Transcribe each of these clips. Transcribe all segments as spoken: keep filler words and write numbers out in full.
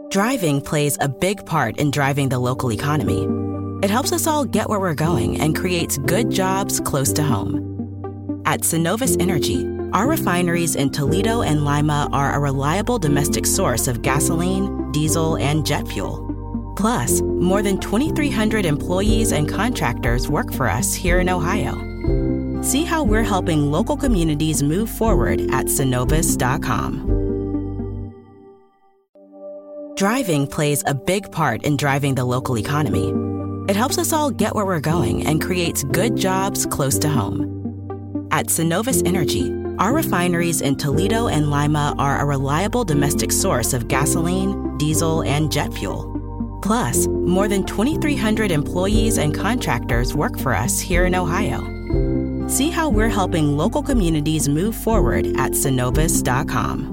Driving plays a big part in driving the local economy. It helps us all get where we're going and creates good jobs close to home. At Synovus Energy, our refineries in Toledo and Lima are a reliable domestic source of gasoline, diesel, and jet fuel. Plus, more than twenty-three hundred employees and contractors work for us here in Ohio. See how we're helping local communities move forward at synovus dot com. Driving plays a big part in driving the local economy. It helps us all get where we're going and creates good jobs close to home. At Synovus Energy, our refineries in Toledo and Lima are a reliable domestic source of gasoline, diesel, and jet fuel. Plus, more than twenty-three hundred employees and contractors work for us here in Ohio. See how we're helping local communities move forward at synovus dot com.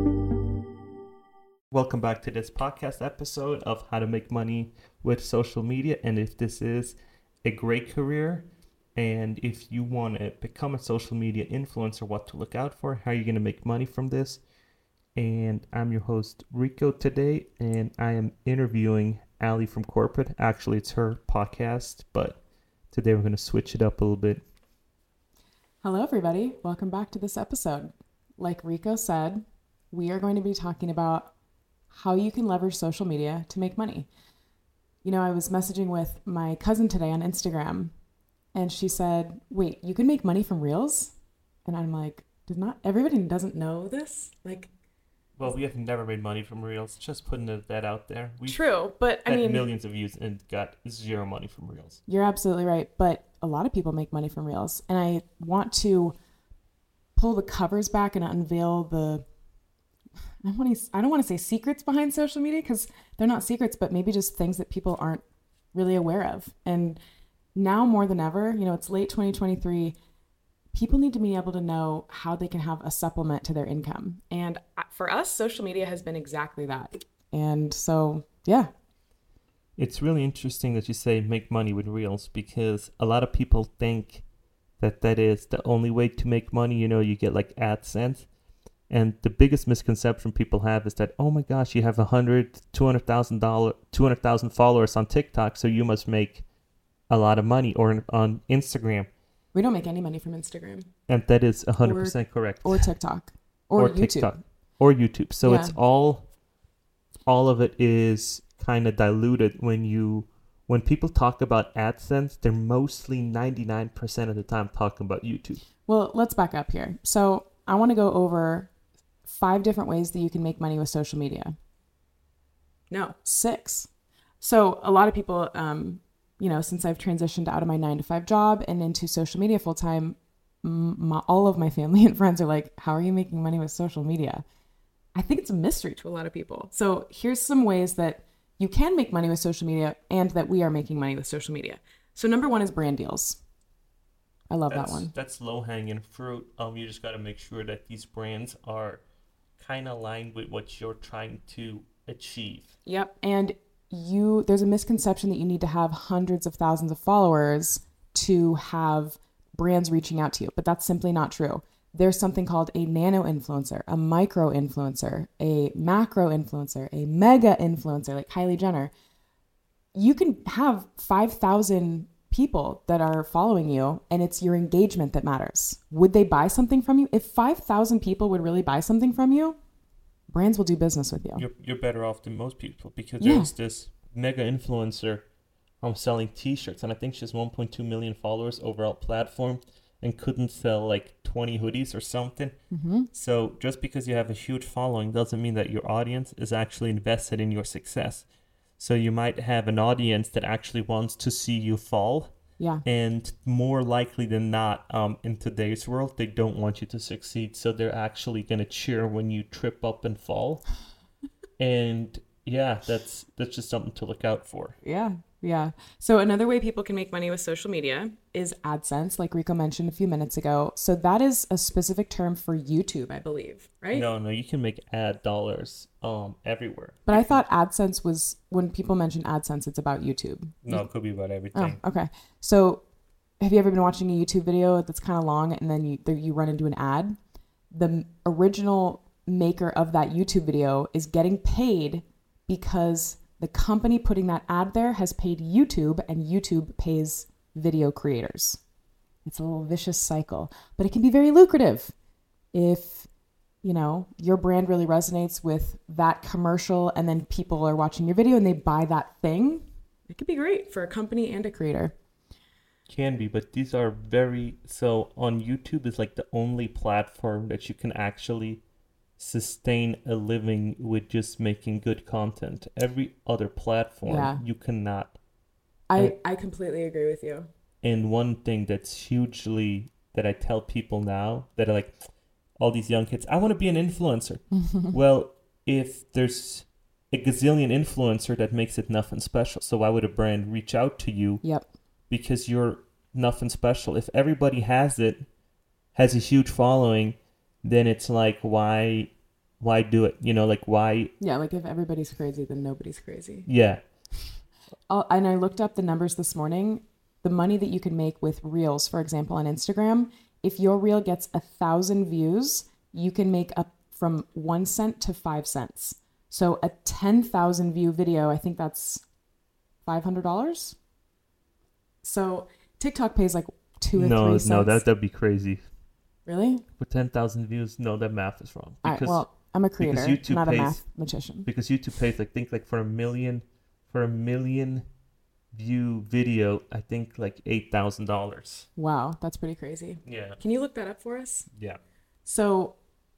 Welcome back to this podcast episode of How to Make Money with Social Media. And if this is a great career, and if you want to become a social media influencer, what to look out for, how you're going to make money from this. And I'm your host, Rico, today, and I am interviewing Ali from Corporate. Actually, it's her podcast, but today we're going to switch it up a little bit. Hello, everybody. Welcome back to this episode. Like Rico said, we are going to be talking about how you can leverage social media to make money. You know, I was messaging with my cousin today on Instagram, and she said, wait, you can make money from Reels? And I'm like, did not everybody doesn't know this? Like, well, we have never made money from Reels. Just putting that out there. We've true, but I had mean, millions of views and got zero money from Reels. You're absolutely right, but a lot of people make money from Reels, and I want to pull the covers back and unveil the I don't want to I don't want to say secrets behind social media, because they're not secrets, but maybe just things that people aren't really aware of. And now more than ever, you know, it's late twenty twenty-three. People need to be able to know how they can have a supplement to their income. And for us, social media has been exactly that. And so, yeah. It's really interesting that you say make money with Reels, because a lot of people think that that is the only way to make money. You know, you get like AdSense. And the biggest misconception people have is that, oh my gosh, you have one hundred, two hundred thousand dollars, two hundred thousand followers on TikTok, so you must make a lot of money, or on Instagram. We don't make any money from Instagram. And that is one hundred percent or, correct. Or TikTok. Or, or YouTube. TikTok. Or YouTube. So yeah. it's all, all of it is kind of diluted when you, when people talk about AdSense, they're mostly ninety-nine percent of the time talking about YouTube. Well, let's back up here. So I want to go over five different ways that you can make money with social media. No, six. So a lot of people, um, you know, since I've transitioned out of my nine to five job and into social media full time, my, all of my family and friends are like, how are you making money with social media? I think it's a mystery to a lot of people. So here's some ways that you can make money with social media, and that we are making money with social media. So number one is brand deals. I love that's, that one. That's low hanging fruit. Um, you just got to make sure that these brands are kind of aligned with what you're trying to achieve. Yep. And you, there's a misconception that you need to have hundreds of thousands of followers to have brands reaching out to you, but that's simply not true. There's something called a nano influencer, a micro influencer, a macro influencer, a mega influencer like Kylie Jenner. You can have five thousand people that are following you, and it's your engagement that matters. Would they buy something from you? If five thousand people would really buy something from you, brands will do business with you. You're, you're better off than most people, because yeah. there's this mega influencer um, selling t-shirts, and I think she has one point two million followers overall platform, and couldn't sell like twenty hoodies or something. Mm-hmm. So just because you have a huge following doesn't mean that your audience is actually invested in your success. So you might have an audience that actually wants to see you fall. Yeah. And more likely than not, um, in today's world, they don't want you to succeed. So they're actually going to cheer when you trip up and fall. And yeah, that's that's just something to look out for. Yeah. Yeah. So another way people can make money with social media is AdSense, like Rico mentioned a few minutes ago. So that is a specific term for YouTube, I believe, right? No, no, you can make ad dollars um everywhere. But I thought AdSense was, when people mention AdSense, it's about YouTube. No, it could be about everything. Oh, okay. So have you ever been watching a YouTube video that's kind of long, and then you you run into an ad? The original maker of that YouTube video is getting paid because the company putting that ad there has paid YouTube, and YouTube pays video creators. It's a little vicious cycle, but it can be very lucrative if, you know, your brand really resonates with that commercial, and then people are watching your video and they buy that thing. It could be great for a company and a creator. Can be, but these are very, so on YouTube is like the only platform that you can actually sustain a living with just making good content. Every other platform, Yeah. you cannot. I, And- I completely agree with you. And one thing that's hugely, that I tell people now that are like, all these young kids, I want to be an influencer. Well, if there's a gazillion influencer, that makes it nothing special. So why would a brand reach out to you? Yep. Because you're nothing special. If everybody has it, has a huge following, then it's like, why why do it? You know, like why? Yeah, like if everybody's crazy, then nobody's crazy. Yeah. Oh, and I looked up the numbers this morning. The money that you can make with Reels, for example, on Instagram, if your Reel gets a thousand views, you can make up from one cent to five cents. So a ten thousand view video, I think that's five hundred dollars. So TikTok pays like two or No, three cents. no, that that'd be crazy. Really? For ten thousand views, no, that math is wrong. All right, well, I'm a creator, YouTube not a pays- mathematician. Because YouTube pays, like, think like for a million, for a million view video, I think like eight thousand dollars. Wow, that's pretty crazy. Yeah. Can you look that up for us? Yeah. So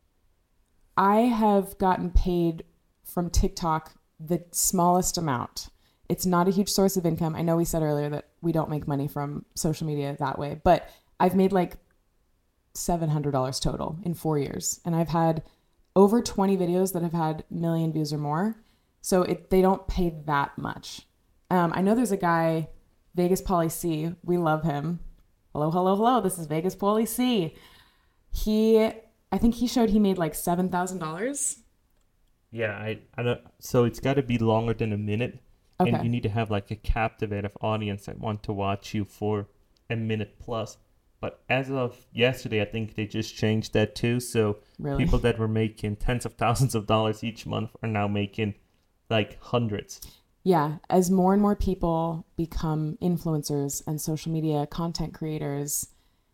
I have gotten paid from TikTok the smallest amount. It's not a huge source of income. I know we said earlier that we don't make money from social media that way, but I've made like seven hundred dollars total in four years. And I've had over twenty videos that have had a million views or more. So it, they don't pay that much. Um, I know there's a guy, Vegas Pauly C. We love him. Hello, hello, hello. This is Vegas Pauly C. He, I think he showed he made like seven thousand dollars. Yeah, I, I don't, so it's got to be longer than a minute. Okay. And you need to have like a captivative audience that want to watch you for a minute plus. But as of yesterday, I think they just changed that too. So Really? people that were making tens of thousands of dollars each month are now making like hundreds. Yeah, as more and more people become influencers and social media content creators,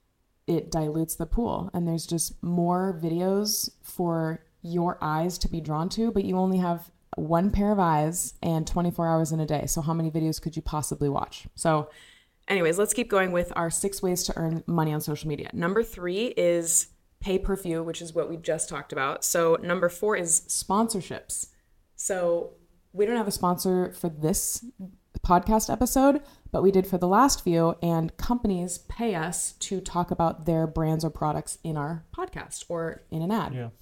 it dilutes the pool. And there's just more videos for your eyes to be drawn to, but you only have one pair of eyes and twenty-four hours in a day. So how many videos could you possibly watch? So anyways, let's keep going with our six ways to earn money on social media. Number three is pay per view, which is what we just talked about. So number four is sponsorships. So we don't have a sponsor for this podcast episode, but we did for the last few, and companies pay us to talk about their brands or products in our podcast or in an ad. Yeah.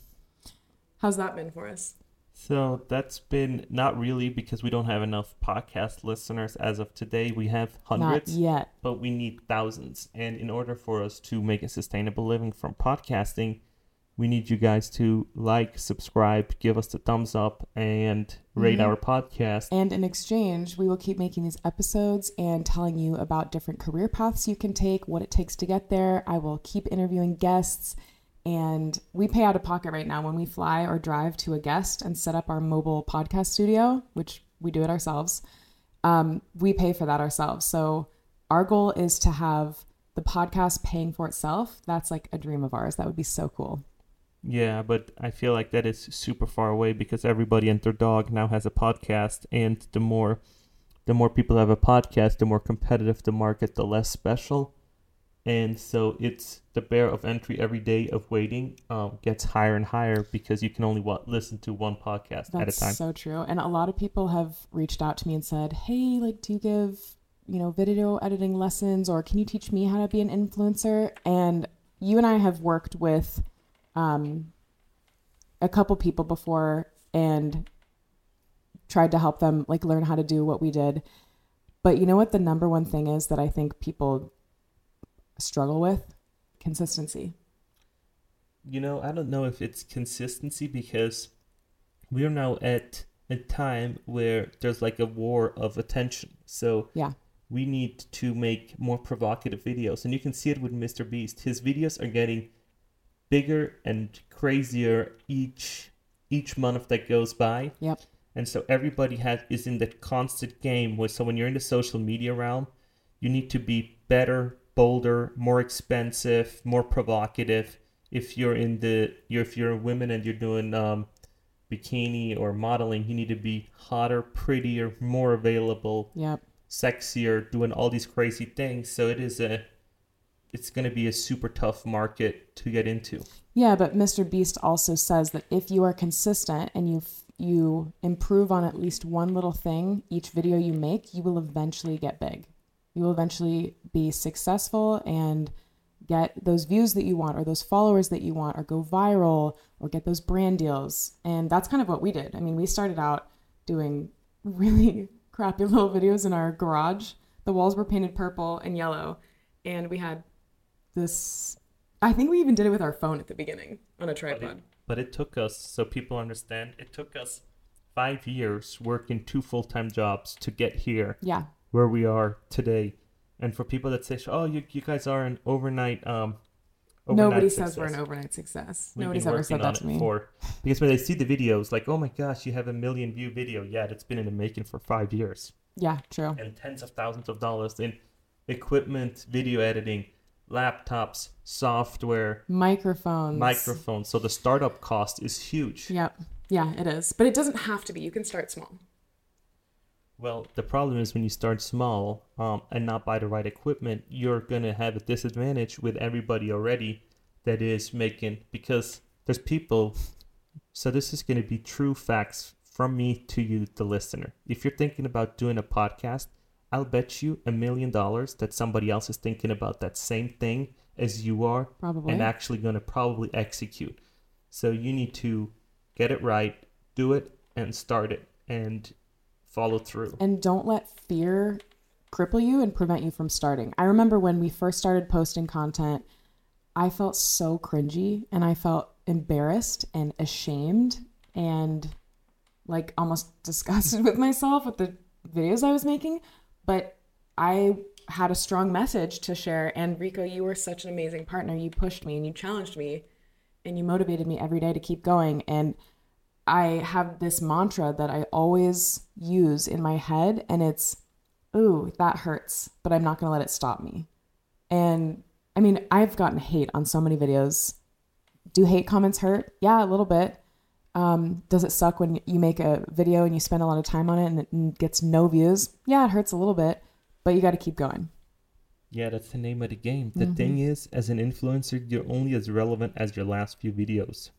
How's that been for us? So that's been not really, because we don't have enough podcast listeners as of today. We have hundreds, Not yet. but we need thousands. And in order for us to make a sustainable living from podcasting, we need you guys to like, subscribe, give us the thumbs up, and rate Mhm. our podcast. And in exchange, we will keep making these episodes and telling you about different career paths you can take, what it takes to get there. I will keep interviewing guests, and we pay out of pocket right now when we fly or drive to a guest and set up our mobile podcast studio, which we do it ourselves. Um, we pay for that ourselves. So our goal is to have the podcast paying for itself. That's like a dream of ours. That would be so cool. Yeah, but I feel like that is super far away, because everybody and their dog now has a podcast, and the more the more people have a podcast, the more competitive the market, the less special. And so it's the barrier of entry every day of waiting um, gets higher and higher, because you can only what, listen to one podcast That's at a time. so true. And a lot of people have reached out to me and said, hey, like, do you give, you know, video editing lessons, or can you teach me how to be an influencer? And you and I have worked with um, a couple people before and tried to help them like learn how to do what we did. But you know what the number one thing is that I think people struggle with? Consistency. You know, I don't know if it's consistency, because we are now at a time where there's like a war of attention. So Yeah. we need to make more provocative videos. And you can see it with Mister Beast. His videos are getting bigger and crazier each each month that goes by. Yep. And so everybody has is in that constant game where, so when you're in the social media realm, you need to be better, bolder, more expensive, more provocative. If you're in the you're if you're a woman and you're doing um bikini or modeling, you need to be hotter, prettier, more available, Yep. sexier, doing all these crazy things. So it is a it's going to be a super tough market to get into. Yeah, but Mister Beast also says that if you are consistent and you you improve on at least one little thing each video you make, you will eventually get big. You will eventually be successful and get those views that you want, or those followers that you want, or go viral, or get those brand deals. And that's kind of what we did. I mean, we started out doing really crappy little videos in our garage. The walls were painted purple and yellow, and we had this, I think we even did it with our phone at the beginning on a tripod. But it, but it took us, so people understand, it took us five years working two full-time jobs to get here. Yeah. Where we are today. And for people that say, oh, you you guys are an overnight um overnight Nobody success. says we're an overnight success. We've Nobody's been ever said working on that to it me. For, because when they see the videos, like, oh my gosh, you have a million view video. Yeah, that's been in the making for five years. Yeah, true. And tens of thousands of dollars in equipment, video editing, laptops, software, Microphones. microphones. So the startup cost is huge. Yep. Yeah, it is. But it doesn't have to be. You can start small. Well, the problem is when you start small um, and not buy the right equipment, you're going to have a disadvantage with everybody already that is making, because there's people. So this is going to be true facts from me to you, the listener. If you're thinking about doing a podcast, I'll bet you a million dollars that somebody else is thinking about that same thing as you are. Probably. And actually going to probably execute. So you need to get it right, do it, and start it, and follow through. And don't let fear cripple you and prevent you from starting. I remember when we first started posting content, I felt so cringy and I felt embarrassed and ashamed and like almost disgusted with myself with the videos I was making. But I had a strong message to share. And Rico, you were such an amazing partner. You pushed me and you challenged me and you motivated me every day to keep going. And I have this mantra that I always use in my head, and it's, ooh, that hurts, but I'm not going to let it stop me. And I mean, I've gotten hate on so many videos. Do hate comments hurt? Yeah, a little bit. Um, does it suck when you make a video and you spend a lot of time on it and it gets no views? Yeah, it hurts a little bit, but you got to keep going. Yeah, that's the name of the game. The Mm-hmm. thing is, as an influencer, you're only as relevant as your last few videos.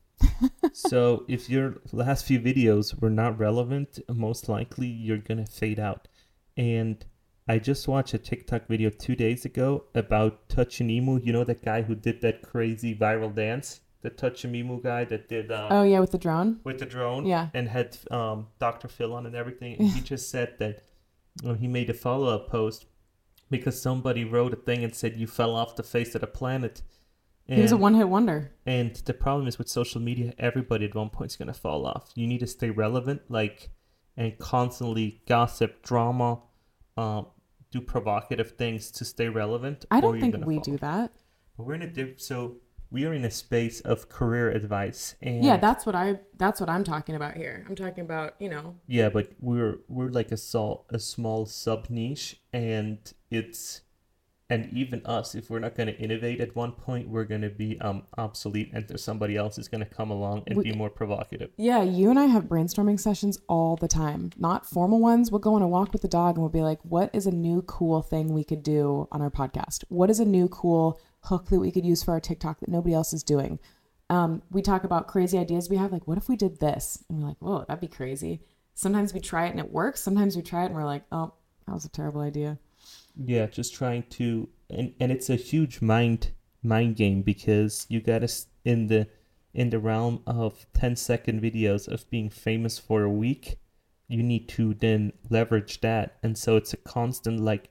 So if your last few videos were not relevant, most likely you're going to fade out. And I just watched a TikTok video two days ago about Touch an Emu. You know that guy who did that crazy viral dance? The Touch an Emu guy that did... Um, Oh, yeah, with the drone? with the drone. Yeah. And had um, Doctor Phil on and everything. And he just said that um, he made a follow-up post because somebody wrote a thing and said you fell off the face of the planet. And, He was a one-hit wonder. and the problem is with social media, everybody at one point is going to fall off. You need to stay relevant, like, and constantly gossip, drama, um, do provocative things to stay relevant. I or don't you're think gonna we fall do off. that. But we're in a diff- so we are in a space of career advice. And Yeah, that's what I that's what I'm talking about here. I'm talking about, you know, Yeah, but we're we're like a sol- a small sub niche, and it's and even us, if we're not going to innovate at one point, we're going to be um obsolete, and there's somebody else is going to come along and We- be more provocative. yeah, you and I have brainstorming sessions all the time. Not formal ones. We'll go on a walk with the dog and we'll be like, what is a new cool thing we could do on our podcast? What is a new cool hook that we could use for our TikTok that nobody else is doing? Um, we talk about crazy ideas we have, like, what if we did this? And we're like, whoa, that'd be crazy. Sometimes we try it and it works. Sometimes we try it and we're like, oh, that was a terrible idea. Yeah, just trying to, and, and it's a huge mind mind game, because you got to in the in the realm of ten second videos of being famous for a week, you need to then leverage that, and so it's a constant like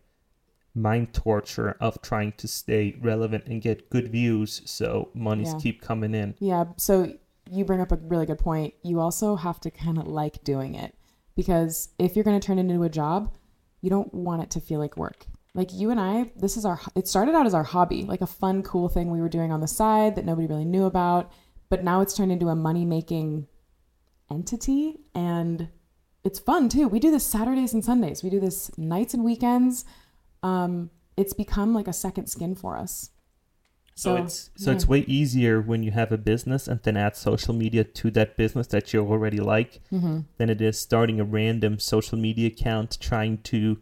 mind torture of trying to stay relevant and get good views, so monies Yeah. keep coming in. Yeah, so you bring up a really good point. You also have to kind of like doing it, because if you're going to turn it into a job, you don't want it to feel like work. Like you and I, this is our, it started out as our hobby, like a fun, cool thing we were doing on the side that nobody really knew about. But now it's turned into a money-making entity. And it's fun too. We do this Saturdays and Sundays. We do this nights and weekends. Um, it's become like a second skin for us. So, so it's so yeah. it's way easier when you have a business and then add social media to that business that you already like mm-hmm. than it is starting a random social media account trying to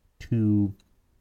to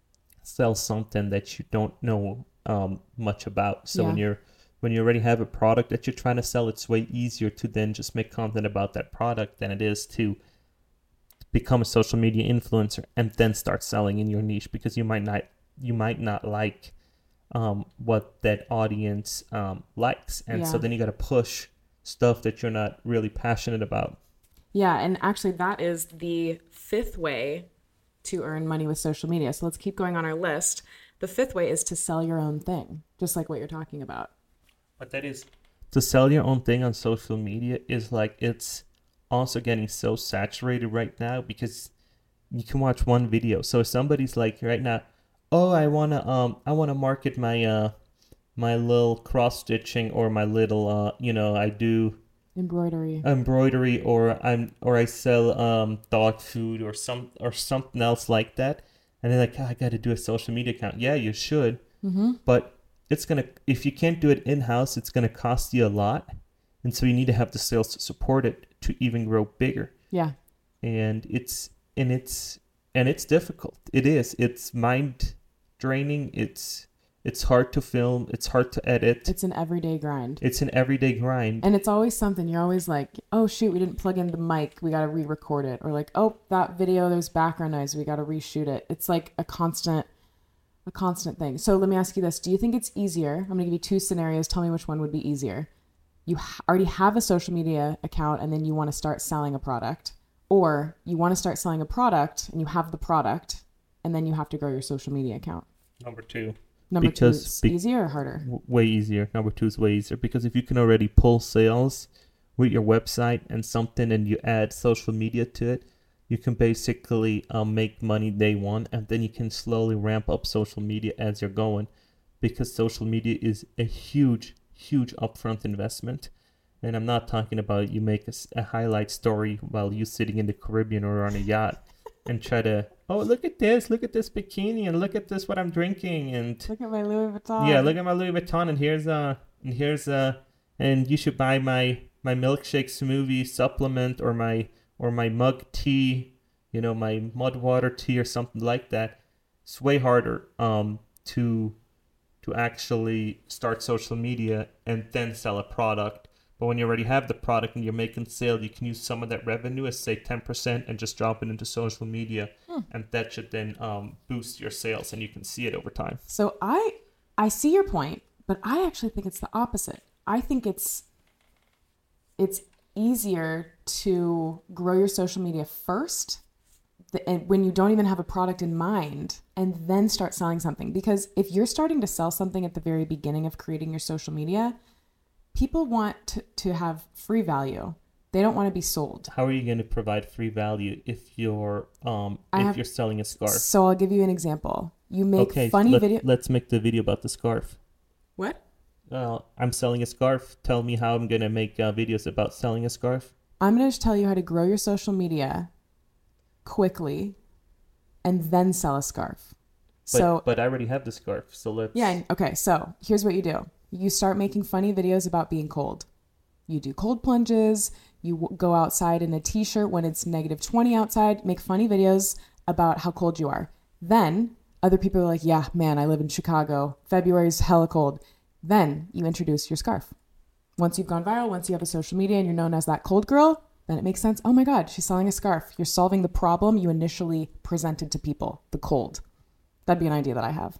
sell something that you don't know um, much about. So yeah. when you're when you already have a product that you're trying to sell, it's way easier to then just make content about that product than it is to become a social media influencer and then start selling in your niche, because you might not you might not like um, what that audience um, likes. And yeah. so then you got to push stuff that you're not really passionate about. Yeah. And actually that is the fifth way to earn money with social media. So let's keep going on our list. The fifth way is to sell your own thing, just like what you're talking about. But that is, to sell your own thing on social media is like, it's also getting so saturated right now because you can watch one video. So if somebody's like right now, oh, I wanna um I wanna market my uh my little cross stitching or my little uh you know I do embroidery embroidery or I'm or I sell um dog food or some or something else like that, and they're like, oh, I gotta do a social media account. Yeah, you should, mm-hmm. but it's gonna if you can't do it in house, it's gonna cost you a lot, and so you need to have the sales to support it to even grow bigger. Yeah, and it's and it's and it's difficult. It is. It's mind draining. It's it's hard to film. It's hard to edit. It's an everyday grind. It's an everyday grind. And it's always something. You're always like, oh shoot, we didn't plug in the mic. We got to re-record it. Or like, oh, that video, there's background noise. We got to reshoot it. It's like a constant, a constant thing. So let me ask you this. Do you think it's easier? I'm going to give you two scenarios. Tell me which one would be easier. You ha- already have a social media account and then you want to start selling a product. Or you want to start selling a product and you have the product and then you have to grow your social media account. Number two. Number because two is be- easier or harder? W- way easier. Number two is way easier because if you can already pull sales with your website and something and you add social media to it, you can basically um, make money day one, and then you can slowly ramp up social media as you're going, because social media is a huge, huge upfront investment. And I'm not talking about you make a, a highlight story while you're sitting in the Caribbean or on a yacht and try to, oh, look at this, look at this bikini, and look at this, what I'm drinking, and look at my Louis Vuitton. Yeah, look at my Louis Vuitton, and here's a, and here's a, and you should buy my my milkshake smoothie supplement or my or my mug tea, you know, my mud water tea or something like that. It's way harder um to to actually start social media and then sell a product. But when you already have the product and you're making sales, you can use some of that revenue as, say, ten percent and just drop it into social media. Hmm. And that should then um, boost your sales, and you can see it over time. So I I see your point, but I actually think it's the opposite. I think it's it's easier to grow your social media first the, and when you don't even have a product in mind, and then start selling something. Because if you're starting to sell something at the very beginning of creating your social media, people want to, to have free value. They don't want to be sold. How are you going to provide free value if you're um I if have, you're selling a scarf? So I'll give you an example. You make okay, funny let, video. Let's make the video about the scarf. What? Well, I'm selling a scarf. Tell me how I'm going to make uh, videos about selling a scarf. I'm going to tell you how to grow your social media quickly and then sell a scarf. But, so, but I already have the scarf. So let's. Yeah. Okay. So here's what you do. You start making funny videos about being cold. You do cold plunges. You w- go outside in a t-shirt when it's negative twenty outside. Make funny videos about how cold you are. Then other people are like, yeah, man, I live in Chicago. February's hella cold. Then you introduce your scarf. Once you've gone viral, once you have a social media and you're known as that cold girl, then it makes sense. Oh my God, she's selling a scarf. You're solving the problem you initially presented to people, the cold. That'd be an idea that I have.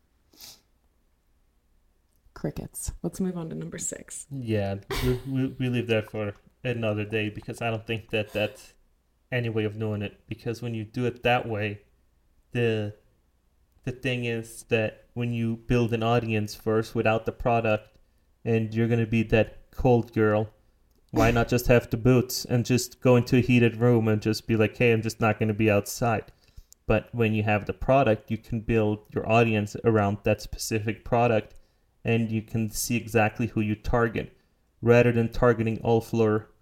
Crickets. Let's move on to number six. Yeah, we, we, we leave that for another day because I don't think that that's any way of doing it. Because when you do it that way, the the thing is that when you build an audience first without the product and you're going to be that cold girl, why not just have the boots and just go into a heated room and just be like, hey, I'm just not going to be outside. But when you have the product, you can build your audience around that specific product, and you can see exactly who you target rather than targeting all floor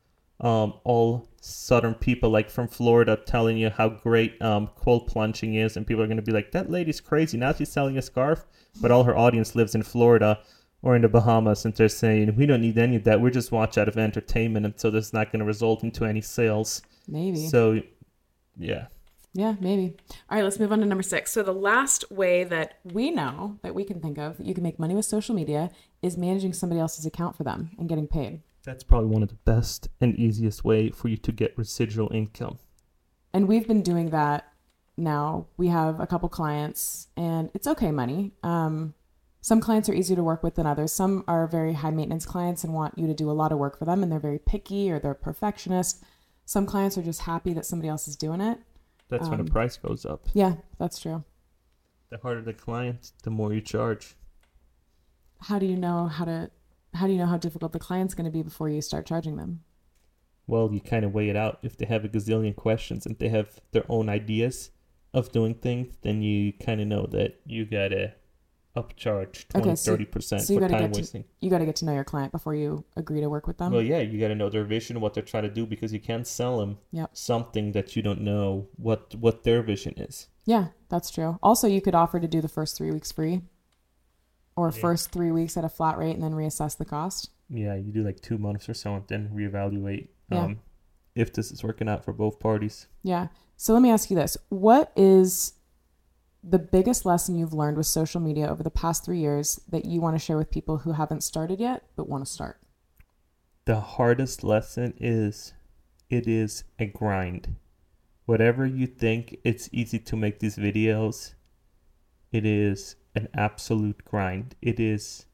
um, all southern people like from Florida telling you how great um, cold plunging is, and people are going to be like, that lady's crazy. Now she's selling a scarf, but all her audience lives in Florida or in the Bahamas, and they're saying, we don't need any of that. We're just watch out of entertainment, and so this is not going to result into any sales. Maybe. So, yeah. Yeah, maybe. All right, let's move on to number six. So the last way that we know, that we can think of, that you can make money with social media is managing somebody else's account for them and getting paid. That's probably one of the best and easiest way for you to get residual income. And we've been doing that now. We have a couple clients, and it's okay money. Um, some clients are easier to work with than others. Some are very high maintenance clients and want you to do a lot of work for them, and they're very picky or they're perfectionist. Some clients are just happy that somebody else is doing it. That's um, when the price goes up. Yeah, that's true. The harder the client, the more you charge. How do you know how to, how do you know how difficult the client's going to be before you start charging them? Well, you kind of weigh it out. If they have a gazillion questions and they have their own ideas of doing things, then you kind of know that you got to upcharge twenty, okay, so, thirty percent so you for gotta time get wasting. To, you got to get to know your client before you agree to work with them. Well, yeah, you got to know their vision, what they're trying to do, because you can't sell them yep. something that you don't know what, what their vision is. Yeah, that's true. Also, you could offer to do the first three weeks free or yeah. first three weeks at a flat rate and then reassess the cost. Yeah, you do like two months or so and then reevaluate yeah. um, if this is working out for both parties. Yeah. So let me ask you this. What is the biggest lesson you've learned with social media over the past three years that you want to share with people who haven't started yet but want to start? The hardest lesson is it is a grind. Whatever you think it's easy to make these videos, it is an absolute grind. It is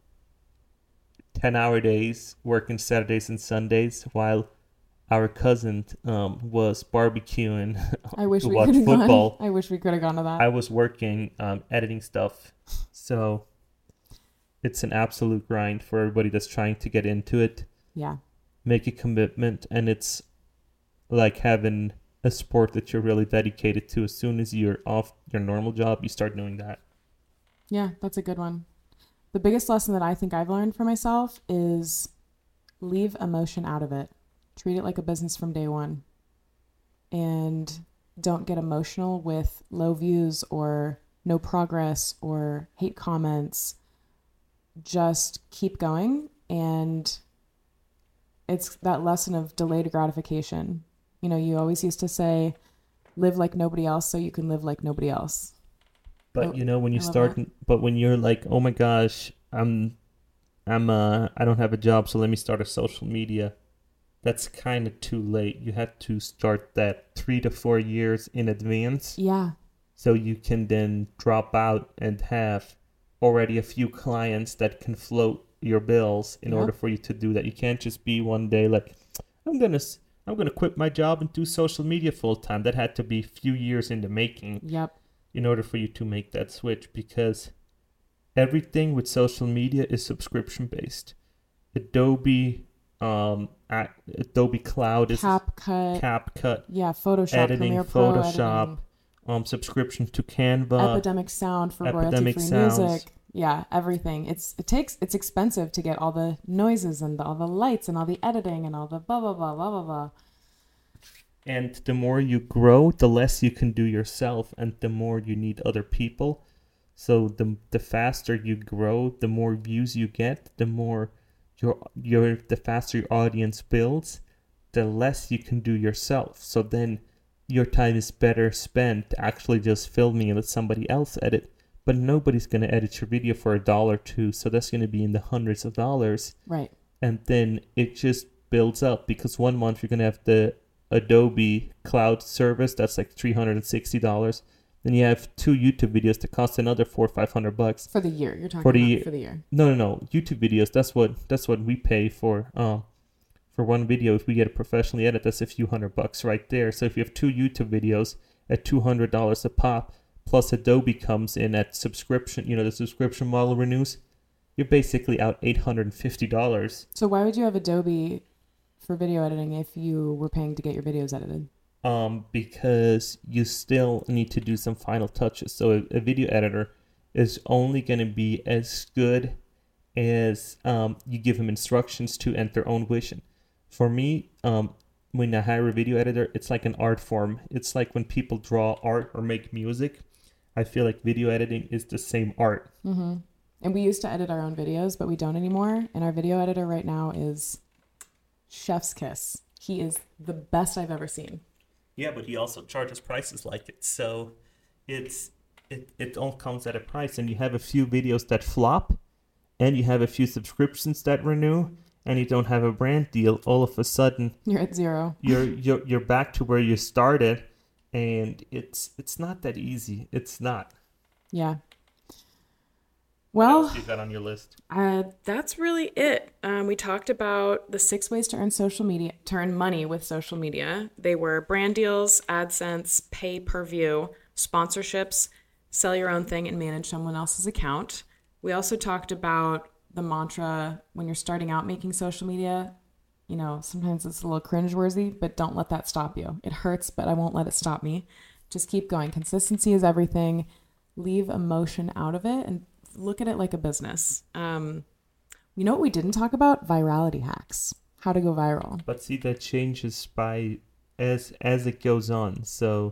ten hour days, working Saturdays and Sundays, while our cousin um, was barbecuing I wish to we watch could have football. Gone. I wish we could have gone to that. I was working, um, editing stuff. So it's an absolute grind for everybody that's trying to get into it. Yeah. Make a commitment, and it's like having a sport that you're really dedicated to. As soon as you're off your normal job, you start doing that. Yeah, that's a good one. The biggest lesson that I think I've learned for myself is leave emotion out of it. Treat it like a business from day one. And don't get emotional with low views or no progress or hate comments. Just keep going. And it's that lesson of delayed gratification. You know, you always used to say, live like nobody else so you can live like nobody else. But you know, when you I start, but when you're like, oh my gosh, I'm, I'm, uh, I don't have a job, so let me start a social media. That's kind of too late. You have to start that three to four years in advance. Yeah. So you can then drop out and have already a few clients that can float your bills in yep. order for you to do that. You can't just be one day like, I'm gonna, I'm gonna quit my job and do social media full time. That had to be a few years in the making. Yep. In order for you to make that switch, because everything with social media is subscription based. Adobe, um, Adobe Cloud is CapCut, CapCut, yeah, Photoshop, editing, Premiere Pro, Photoshop, editing. um, subscription to Canva, Epidemic Sound for Epidemic royalty-free Sounds. music. Yeah, everything. It's it takes it's expensive to get all the noises and the, all the lights and all the editing and all the blah blah blah blah blah blah. And the more you grow, the less you can do yourself, and the more you need other people. So the the faster you grow, the more views you get, the more your your the faster your audience builds, the less you can do yourself. So then your time is better spent actually just filming and let somebody else edit. But nobody's going to edit your video for a dollar or two, so that's going to be in the hundreds of dollars. Right. And then it just builds up, because one month you're going to have the Adobe Cloud service that's like three hundred sixty dollars. Then you have two YouTube videos that cost another four or five hundred bucks for the year. You're talking for the about year. for the year. No, no, no. YouTube videos. That's what that's what we pay for. Um, for one video, if we get it professionally edited, that's a few hundred bucks right there. So if you have two YouTube videos at two hundred dollars a pop, plus Adobe comes in at subscription, you know, the subscription model renews, you're basically out eight hundred and fifty dollars. So why would you have Adobe for video editing if you were paying to get your videos edited? Um, because you still need to do some final touches. So a, a video editor is only going to be as good as um, you give them instructions to and their own vision. For me, um, when I hire a video editor, it's like an art form. It's like when people draw art or make music. I feel like video editing is the same art. Mm-hmm. And we used to edit our own videos, but we don't anymore. And our video editor right now is chef's kiss. He is the best I've ever seen. Yeah, but he also charges prices like it. So it's it, it all comes at a price. And you have a few videos that flop, and you have a few subscriptions that renew, and you don't have a brand deal. All of a sudden, you're at zero. You're you're you're back to where you started, and it's it's not that easy. It's not. Yeah. Well, what else you got on your list? Uh, that's really it. Um, we talked about the six ways to earn social media, to earn money with social media. They were brand deals, AdSense, pay per view, sponsorships, sell your own thing, and manage someone else's account. We also talked about the mantra when you're starting out making social media. You know, sometimes it's a little cringeworthy, but don't let that stop you. It hurts, but I won't let it stop me. Just keep going. Consistency is everything. Leave emotion out of it and look at it like a business. Um, you know what we didn't talk about? Virality hacks. How to go viral. But see, that changes by as as it goes on. So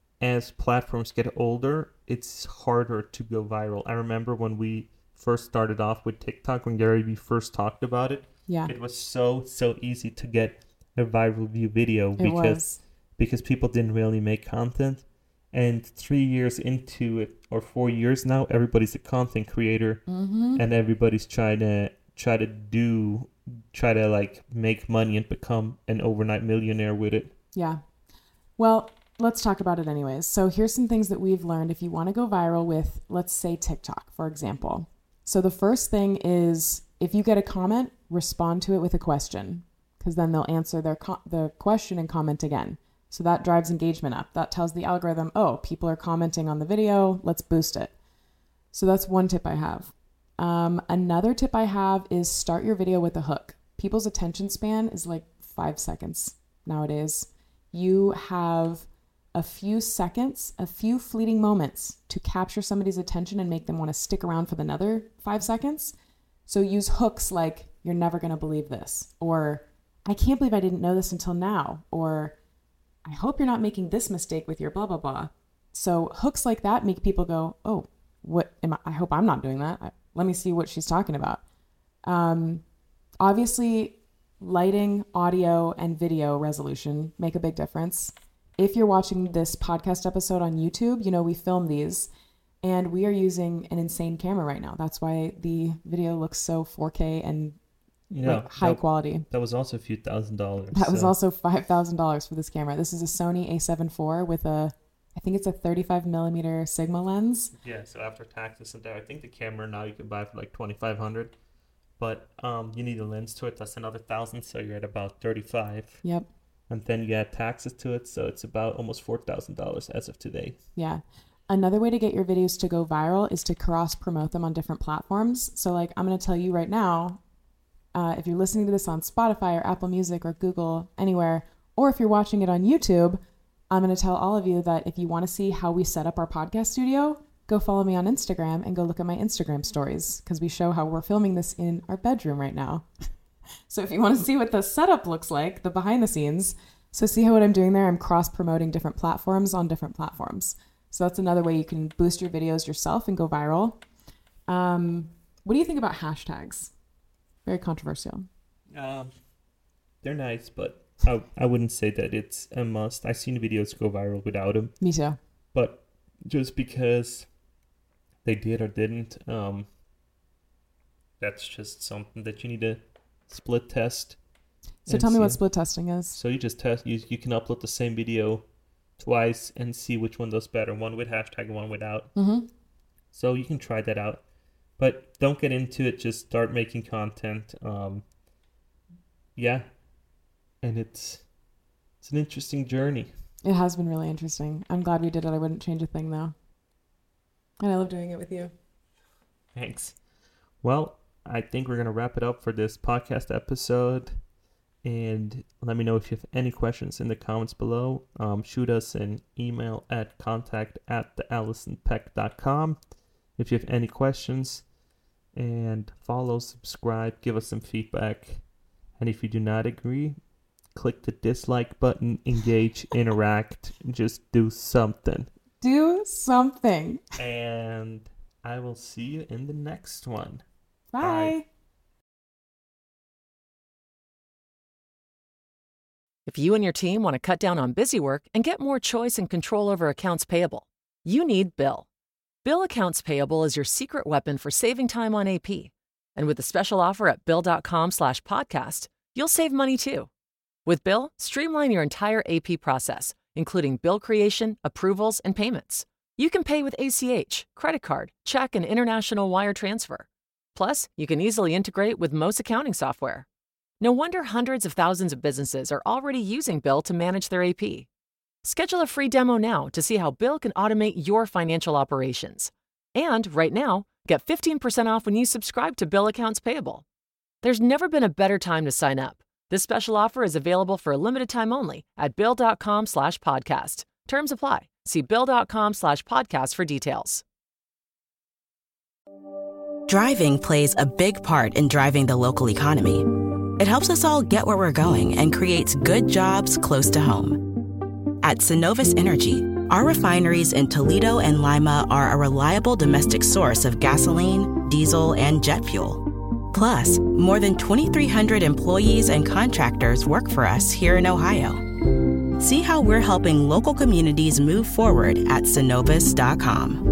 as platforms get older, it's harder to go viral. I remember when we first started off with TikTok, when Gary Vee first talked about it. Yeah. It was so, so easy to get a viral view video it because was. because people didn't really make content. And three years into it, or four years now, everybody's a content creator, mm-hmm. and everybody's trying to try to do, try to like make money and become an overnight millionaire with it. Yeah. Well, let's talk about it anyways. So here's some things that we've learned if you want to go viral with, let's say TikTok, for example. So the first thing is if you get a comment, respond to it with a question, because then they'll answer their co- the question and comment again. So that drives engagement up. That tells the algorithm, oh, people are commenting on the video. Let's boost it. So that's one tip I have. Um, another tip I have is start your video with a hook. People's attention span is like five seconds nowadays. You have a few seconds, a few fleeting moments to capture somebody's attention and make them want to stick around for another five seconds. So use hooks like, you're never going to believe this, or I can't believe I didn't know this until now, or I hope you're not making this mistake with your blah, blah, blah. So hooks like that make people go, oh, what am I? I hope I'm not doing that. I, let me see what she's talking about. Um, obviously, lighting, audio, and video resolution make a big difference. If you're watching this podcast episode on YouTube, you know, we film these and we are using an insane camera right now. That's why the video looks so four K and Yeah, like high that, quality. That was also a few thousand dollars. That so. was also five thousand dollars for this camera. This is a Sony A seven four with a, I think it's a thirty-five millimeter Sigma lens. Yeah, so after taxes and that, I think the camera now you can buy for like twenty-five hundred, but um, you need a lens to it. That's another thousand, so you're at about thirty-five. Yep. And then you add taxes to it, so it's about almost four thousand dollars as of today. Yeah. Another way to get your videos to go viral is to cross promote them on different platforms. So like I'm going to tell you right now, uh, if you're listening to this on Spotify or Apple Music or Google, anywhere, or if you're watching it on YouTube, I'm going to tell all of you that if you want to see how we set up our podcast studio, go follow me on Instagram and go look at my Instagram stories, because we show how we're filming this in our bedroom right now. So if you want to see what the setup looks like, the behind the scenes, so see how what I'm doing there, I'm cross promoting different platforms on different platforms. So that's another way you can boost your videos yourself and go viral. Um, what do you think about hashtags? Very controversial. Um, they're nice, but I, I wouldn't say that it's a must. I've seen videos go viral without them. Me too. But just because they did or didn't, um, that's just something that you need to split test. So tell me what split testing is. So you just test, you, you can upload the same video twice and see which one does better. One with hashtag and one without. Mm-hmm. So you can try that out. But don't get into it. Just start making content. Um, yeah. And it's it's an interesting journey. It has been really interesting. I'm glad we did it. I wouldn't change a thing, though. And I love doing it with you. Thanks. Well, I think we're going to wrap it up for this podcast episode. And let me know if you have any questions in the comments below. Um, shoot us an email at contact at the allison peck dot com if you have any questions. And follow, subscribe, give us some feedback. And if you do not agree, click the dislike button, engage, interact, just do something. Do something. And I will see you in the next one. Bye. Bye. If you and your team want to cut down on busy work and get more choice and control over accounts payable, you need Bill. Bill Accounts Payable is your secret weapon for saving time on A P. And with a special offer at bill.com slash podcast, you'll save money too. With Bill, streamline your entire A P process, including bill creation, approvals, and payments. You can pay with A C H, credit card, check, and international wire transfer. Plus, you can easily integrate with most accounting software. No wonder hundreds of thousands of businesses are already using Bill to manage their A P. Schedule a free demo now to see how Bill can automate your financial operations. And right now, get fifteen percent off when you subscribe to Bill Accounts Payable. There's never been a better time to sign up. This special offer is available for a limited time only at bill.com slash podcast. Terms apply. See bill.com slash podcast for details. Driving plays a big part in driving the local economy. It helps us all get where we're going and creates good jobs close to home. At Synovus Energy, our refineries in Toledo and Lima are a reliable domestic source of gasoline, diesel, and jet fuel. Plus, more than twenty-three hundred employees and contractors work for us here in Ohio. See how we're helping local communities move forward at synovus dot com.